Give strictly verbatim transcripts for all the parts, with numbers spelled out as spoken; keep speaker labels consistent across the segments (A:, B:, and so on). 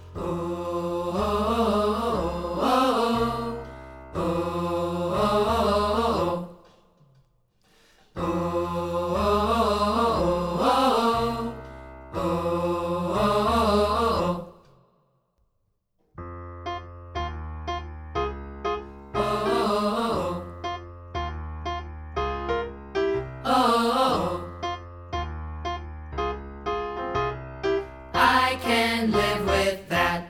A: I can live with that.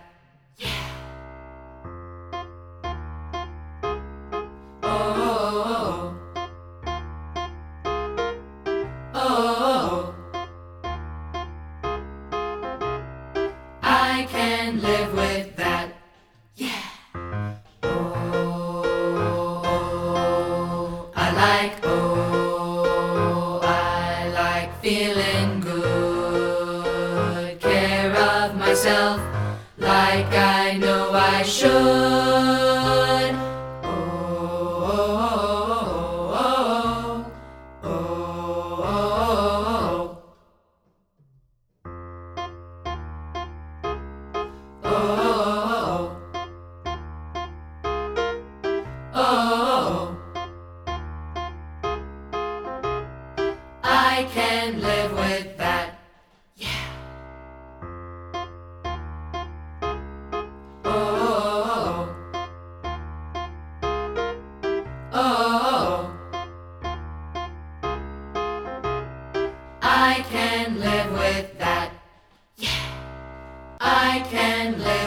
A: Oh, oh, I can live with that. Yeah. Oh, I like, oh, I like feeling good. Care of myself like I know I should. Oh, I can live with that. Yeah. Oh, oh, I can live with that. Yeah. I can live